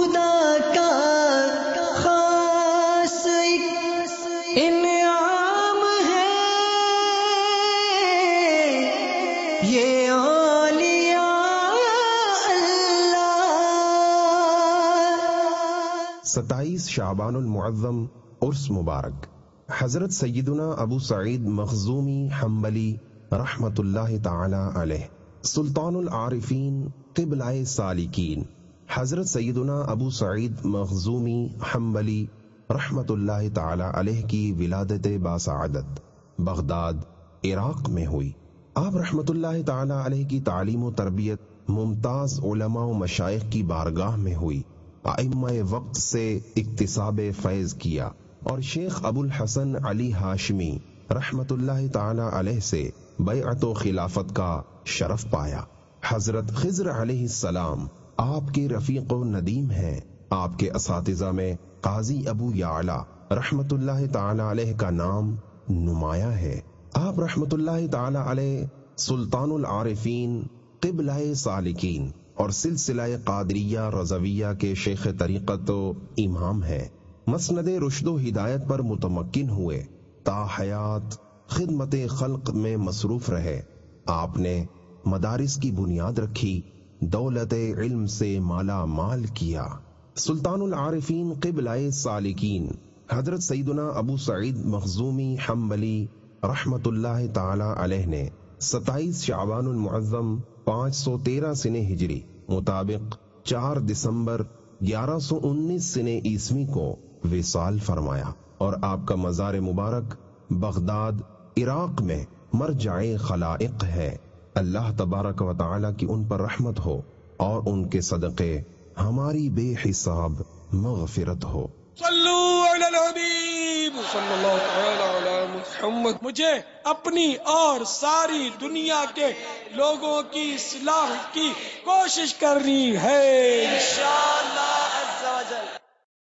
خدا کا خاص انعام ہے یہ اولیاء اللہ۔ 27 شعبان المعظم عرس مبارک۔ حضرت سیدنا ابو سعید مخزومی حنبلی رحمت اللہ تعالی علیہ، سلطان العارفین قبلہ سالکین، حضرت سیدنا ابو سعید مخزومی حنبلی رحمت اللہ تعالی علیہ کی ولادت باسعادت بغداد عراق میں ہوئی۔ آپ رحمت اللہ تعالی علیہ کی تعلیم و تربیت ممتاز علماء و مشائخ کی بارگاہ میں ہوئی۔ ائمہ وقت سے اکتساب فیض کیا اور شیخ ابو الحسن علی ہاشمی رحمت اللہ تعالی علیہ سے بیعت و خلافت کا شرف پایا۔ حضرت خضر علیہ السلام آپ کے رفیق و ندیم ہیں۔ آپ کے اساتذہ میں قاضی ابو یعلا رحمت اللہ تعالی علیہ کا نام نمایاں ہے۔ آپ رحمت اللہ تعالی علیہ سلطان العارفین قبلہ سالکین اور سلسلہ قادریہ رضویہ کے شیخ طریقت و امام ہیں۔ مسند رشد و ہدایت پر متمکن ہوئے، تا حیات خدمت خلق میں مصروف رہے۔ آپ نے مدارس کی بنیاد رکھی، دولت علم سے مالا مال کیا۔ سلطان العارفین قبلہ سالکین حضرت سیدنا ابو سعید مخزومی حنبلی رحمت اللہ تعالی علیہ نے 27 شعبان المعظم 513 سنہ ہجری مطابق 4 دسمبر 1119 سنہ عیسوی کو وصال فرمایا، اور آپ کا مزار مبارک بغداد عراق میں مرجع خلائق ہے۔ اللہ تبارک و تعالی کی ان پر رحمت ہو اور ان کے صدقے ہماری بے حساب مغفرت ہو۔ صلو علی الحبیب صلی اللہ تعالی علی محمد۔ مجھے اپنی اور ساری دنیا کے لوگوں کی اصلاح کی کوشش کرنی ہے انشاءاللہ عز و جل۔